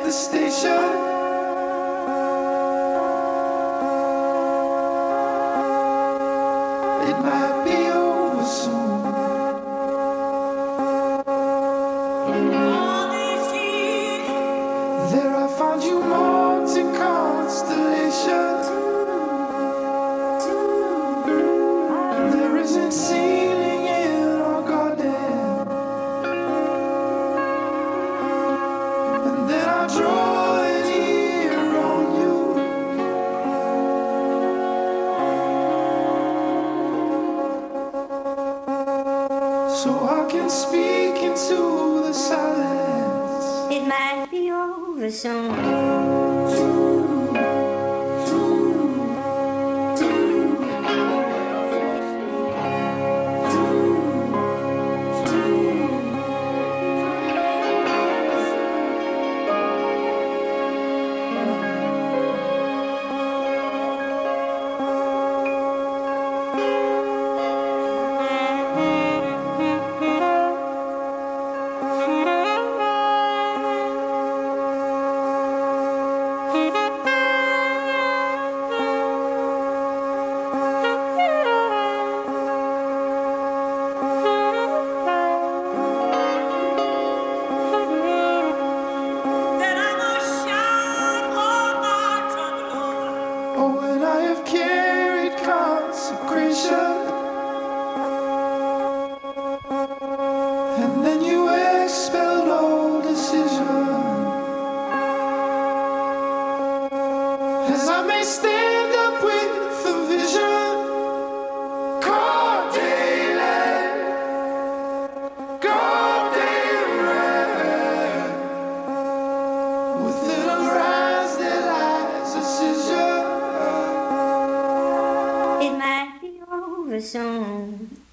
the station. It might be over soon. All these years, there I found you marked in constellations. There isn't ceiling in our garden. And then I draw an ear on you. So I can speak into the silence. It might be over soon. Oh, when I have carried consecration, and then you expelled all decision. As I may stand up with a vision, God daylight, God daylight. Within our eyes there lies a scissor. It might be over soon.